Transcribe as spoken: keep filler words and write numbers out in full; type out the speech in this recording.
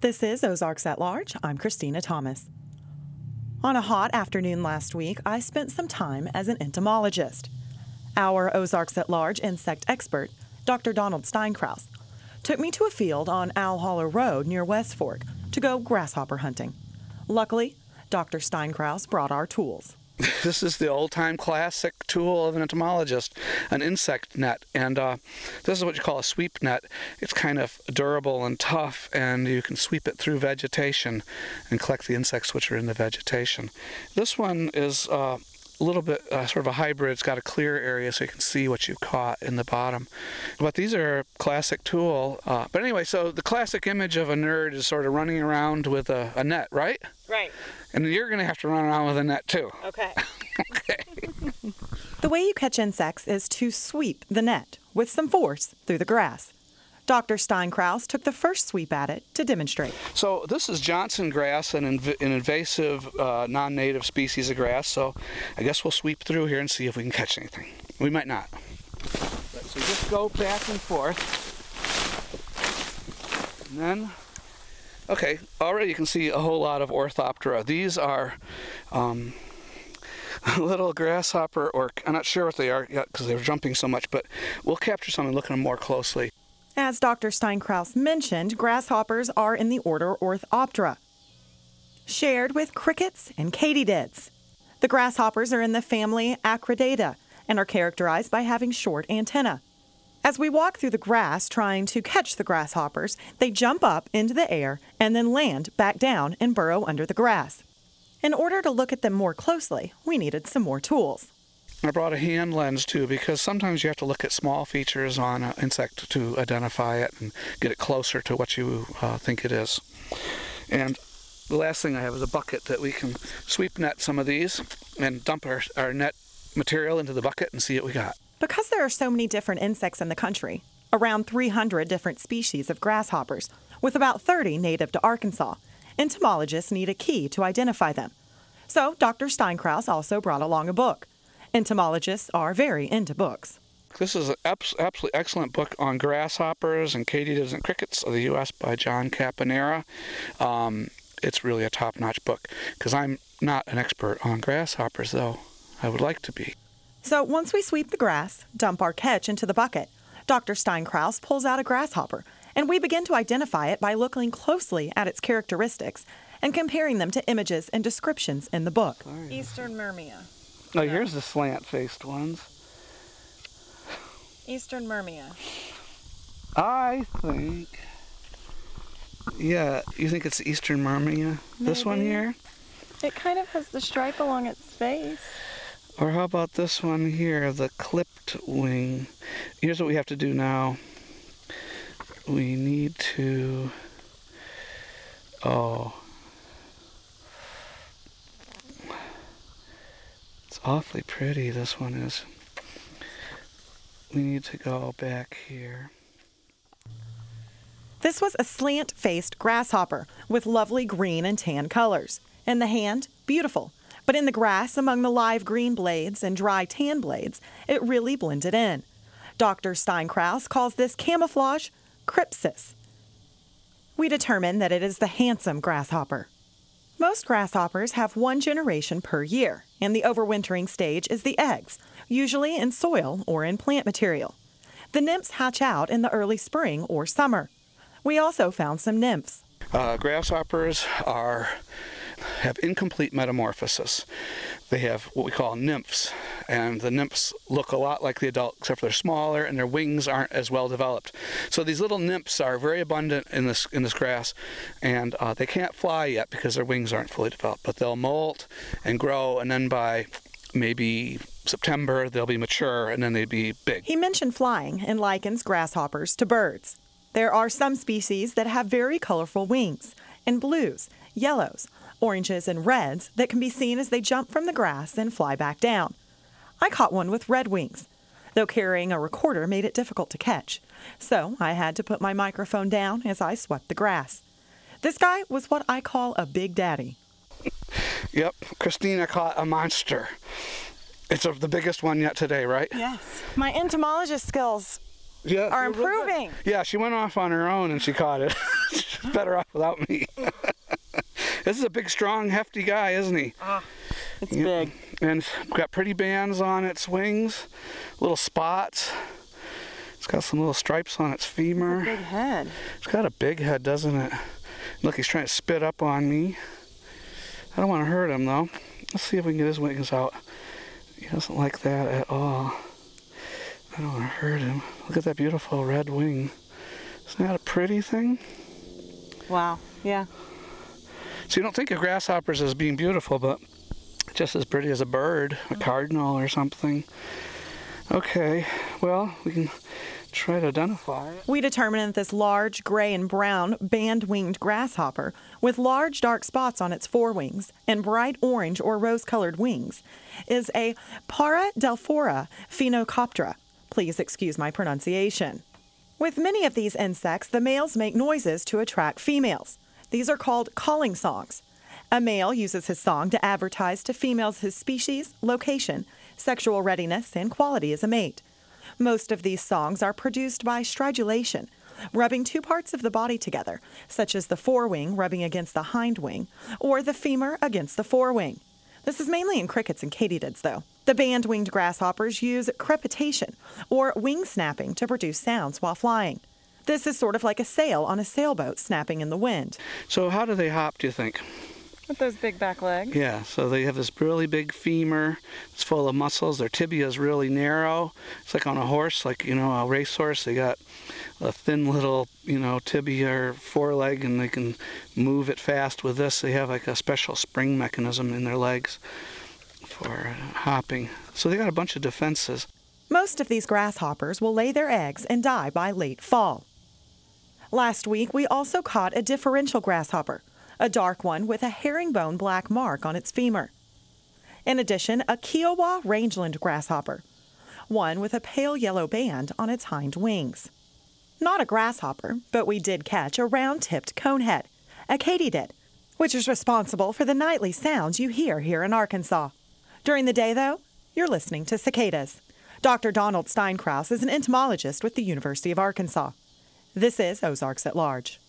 This is Ozarks at Large. I'm Christina Thomas. On a hot afternoon last week, I spent some time as an entomologist. Our Ozarks at Large insect expert, Doctor Donald Steinkraus, took me to a field on Owl Hollow Road near West Fork to go grasshopper hunting. Luckily, Doctor Steinkraus brought our tools. This is the old-time classic tool of an entomologist, an insect net, and uh, this is what you call a sweep net. It's kind of durable and tough, and you can sweep it through vegetation and collect the insects which are in the vegetation. This one is uh, a little bit uh, sort of a hybrid. It's got a clear area so you can see what you've caught in the bottom. But these are a classic tool. Uh, but anyway, so the classic image of a nerd is sort of running around with a, a net, right? Right. And you're going to have to run around with a net too. Okay. Okay. The way you catch insects is to sweep the net with some force through the grass. Doctor Steinkraus took the first sweep at it to demonstrate. So this is Johnson grass, an, inv- an invasive uh, non-native species of grass. So I guess we'll sweep through here and see if we can catch anything. We might not. But, so just go back and forth. And then, okay, already you can see a whole lot of Orthoptera. These are um, little grasshopper, or I'm not sure what they are yet because they're jumping so much, but we'll capture some and look at them more closely. As Doctor Steinkraus mentioned, grasshoppers are in the order Orthoptera, shared with crickets and katydids. The grasshoppers are in the family Acridata and are characterized by having short antennae. As we walk through the grass trying to catch the grasshoppers, they jump up into the air and then land back down and burrow under the grass. In order to look at them more closely, we needed some more tools. I brought a hand lens too, because sometimes you have to look at small features on an insect to identify it and get it closer to what you uh, think it is. And the last thing I have is a bucket that we can sweep net some of these and dump our, our net material into the bucket and see what we got. Because there are so many different insects in the country, around three hundred different species of grasshoppers, with about thirty native to Arkansas, entomologists need a key to identify them. So Doctor Steinkraus also brought along a book. Entomologists are very into books. This is an absolutely excellent book on grasshoppers and katydids and crickets of the U S by John Caponera. Um, it's really a top-notch book, because I'm not an expert on grasshoppers, though I would like to be. So once we sweep the grass, dump our catch into the bucket, Doctor Steinkraus pulls out a grasshopper, and we begin to identify it by looking closely at its characteristics and comparing them to images and descriptions in the book. Eastern Murmia. Oh, here's the slant-faced ones. Eastern Murmia. I think... Yeah, you think it's Eastern Murmia? This one here? It kind of has the stripe along its face. Or how about this one here, the clipped wing? Here's what we have to do now. We need to... Oh... Awfully pretty, this one is. We need to go back here. This was a slant-faced grasshopper with lovely green and tan colors. In the hand, beautiful. But in the grass, among the live green blades and dry tan blades, it really blended in. Doctor Steinkraus calls this camouflage crypsis. We determined that it is the handsome grasshopper. Most grasshoppers have one generation per year, and the overwintering stage is the eggs, usually in soil or in plant material. The nymphs hatch out in the early spring or summer. We also found some nymphs. Uh, grasshoppers are have incomplete metamorphosis. They have what we call nymphs, and the nymphs look a lot like the adult, except for they're smaller and their wings aren't as well developed. So these little nymphs are very abundant in this in this grass, and uh, they can't fly yet because their wings aren't fully developed, but they'll molt and grow, and then by maybe September they'll be mature, and then they'd be big. He mentioned flying and likens grasshoppers to birds. There are some species that have very colorful wings, in blues, yellows, oranges, and reds that can be seen as they jump from the grass and fly back down. I caught one with red wings, though carrying a recorder made it difficult to catch, so I had to put my microphone down as I swept the grass. This guy was what I call a big daddy. Yep, Christina caught a monster. It's a, the biggest one yet today, right? Yes. My entomologist skills Yeah, are improving. Yeah, she went off on her own and she caught it. better off without me. This is a big, strong, hefty guy, isn't he? Ah, it's Yeah. big. And it's got pretty bands on its wings, little spots. It's got some little stripes on its femur. Big head. It's got a big head, doesn't it? Look, he's trying to spit up on me. I don't want to hurt him, though. Let's see if we can get his wings out. He doesn't like that at all. I don't want to hurt him. Look at that beautiful red wing. Isn't that a pretty thing? Wow. Yeah. So you don't think of grasshoppers as being beautiful, but just as pretty as a bird, a cardinal or something. Okay, well, we can try to identify it. We determine that this large gray and brown band-winged grasshopper with large dark spots on its forewings and bright orange or rose-colored wings is a Paradelphora phenocoptera. Please excuse my pronunciation. With many of these insects, the males make noises to attract females. These are called calling songs. A male uses his song to advertise to females his species, location, sexual readiness, and quality as a mate. Most of these songs are produced by stridulation, rubbing two parts of the body together, such as the forewing rubbing against the hind wing, or the femur against the forewing. This is mainly in crickets and katydids, though. The band-winged grasshoppers use crepitation, or wing snapping, to produce sounds while flying. This is sort of like a sail on a sailboat snapping in the wind. So how do they hop, do you think? With those big back legs. Yeah, so they have this really big femur. It's full of muscles. Their tibia is really narrow. It's like on a horse, like, you know, a racehorse. They got a thin little, you know, tibia or foreleg, and they can move it fast. With this, they have like a special spring mechanism in their legs for hopping. So they got a bunch of defenses. Most of these grasshoppers will lay their eggs and die by late fall. Last week, we also caught a differential grasshopper, a dark one with a herringbone black mark on its femur. In addition, a Kiowa rangeland grasshopper, one with a pale yellow band on its hind wings. Not a grasshopper, but we did catch a round-tipped conehead, a katydid, which is responsible for the nightly sounds you hear here in Arkansas. During the day, though, you're listening to cicadas. Doctor Donald Steinkraus is an entomologist with the University of Arkansas. This is Ozarks at Large.